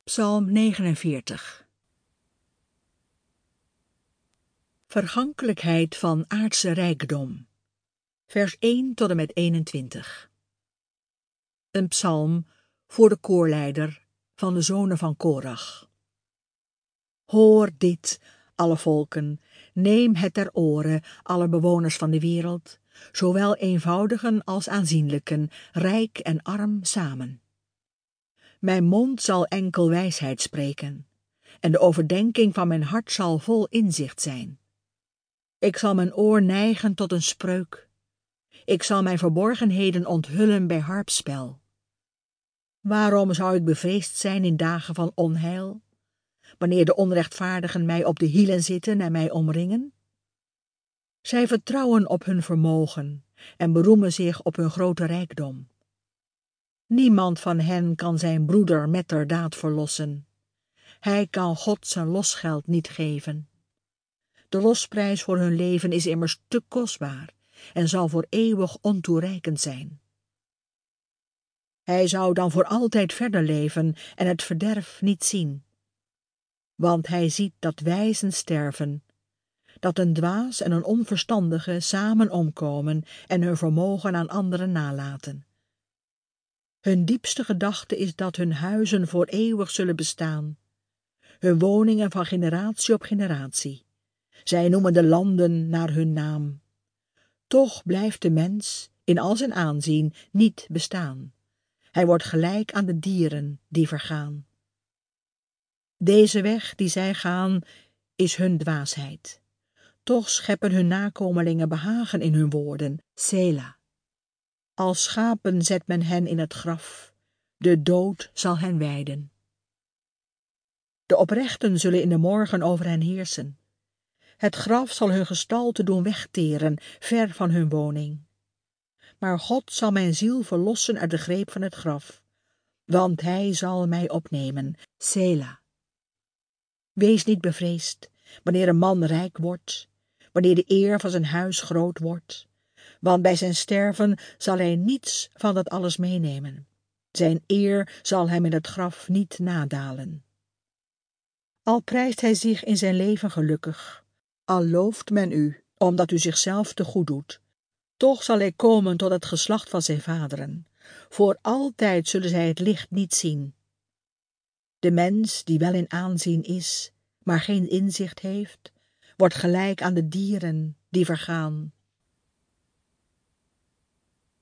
Psalm 49. Vergankelijkheid van aardse rijkdom. Vers 1 tot en met 21. Een psalm voor de koorleider van de zonen van Korach. Hoor dit, alle volken, neem het ter oren, alle bewoners van de wereld, zowel eenvoudigen als aanzienlijken, rijk en arm samen. Mijn mond zal enkel wijsheid spreken, en de overdenking van mijn hart zal vol inzicht zijn. Ik zal mijn oor neigen tot een spreuk. Ik zal mijn verborgenheden onthullen bij harpspel. Waarom zou ik bevreesd zijn in dagen van onheil, wanneer de onrechtvaardigen mij op de hielen zitten en mij omringen? Zij vertrouwen op hun vermogen en beroemen zich op hun grote rijkdom. Niemand van hen kan zijn broeder metterdaad verlossen. Hij kan God zijn losgeld niet geven. De losprijs voor hun leven is immers te kostbaar en zal voor eeuwig ontoereikend zijn. Hij zou dan voor altijd verder leven en het verderf niet zien. Want hij ziet dat wijzen sterven, dat een dwaas en een onverstandige samen omkomen en hun vermogen aan anderen nalaten. Hun diepste gedachte is dat hun huizen voor eeuwig zullen bestaan, hun woningen van generatie op generatie. Zij noemen de landen naar hun naam. Toch blijft de mens, in al zijn aanzien, niet bestaan. Hij wordt gelijk aan de dieren die vergaan. Deze weg die zij gaan, is hun dwaasheid. Toch scheppen hun nakomelingen behagen in hun woorden, Sela. Als schapen zet men hen in het graf, de dood zal hen weiden. De oprechten zullen in de morgen over hen heersen. Het graf zal hun gestalte doen wegteren, ver van hun woning. Maar God zal mijn ziel verlossen uit de greep van het graf, want hij zal mij opnemen, Sela. Wees niet bevreesd, wanneer een man rijk wordt, wanneer de eer van zijn huis groot wordt, want bij zijn sterven zal hij niets van dat alles meenemen. Zijn eer zal hem in het graf niet nadalen. Al prijst hij zich in zijn leven gelukkig, al looft men u, omdat u zichzelf te goed doet, toch zal hij komen tot het geslacht van zijn vaderen. Voor altijd zullen zij het licht niet zien. De mens die wel in aanzien is, maar geen inzicht heeft, wordt gelijk aan de dieren die vergaan.